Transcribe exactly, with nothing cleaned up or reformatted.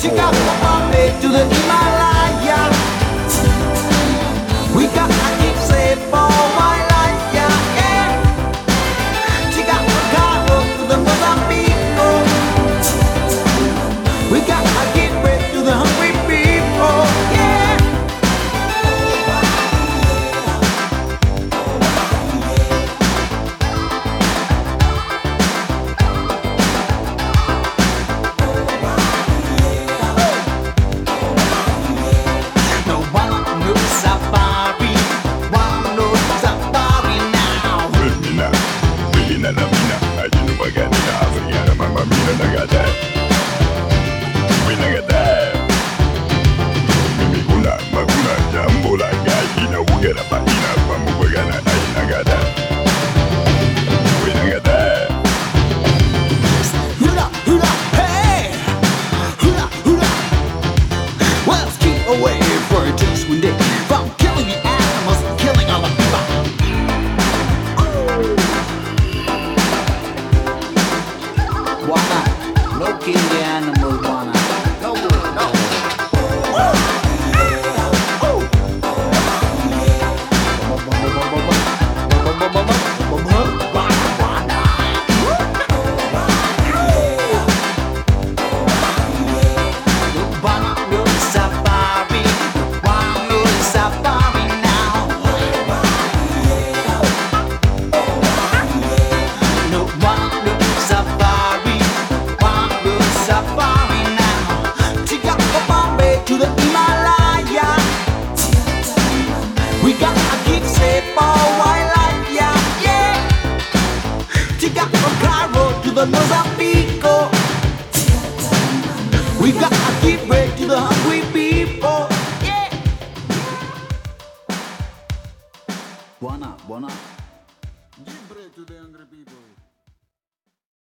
Chicago, Bombay to the Himalaya. We got to keep safe for wildlife, yeah, yeah. Chicago, Cairo to the Mozambique. We got to give bread to the hungry people, yeah. No one knows safari, one knows safari now. Mina, mina na mina, ajinu magani na Afrika na mama mina nagada. Mina nagada. Mimi kuna maguna jambo la gaji na ugera bahina pamu bagana ai nagada. Mina nagada. Hula, hula, hey! Hula, hula. Well, let's keep away for just one day from killing the animals and killing all the people. Why not? No killing the animals, why not? No, no. Safari, one safari now. No one safari, one safari now. Chicago, Bombay to the Himalaya. We gotta keep safe for wildlife, yeah, yeah. Chicago, Cairo to the Mozambique. We gotta keep bread to the hungry people, yeah. Buona, buona. Give bread to the hungry people.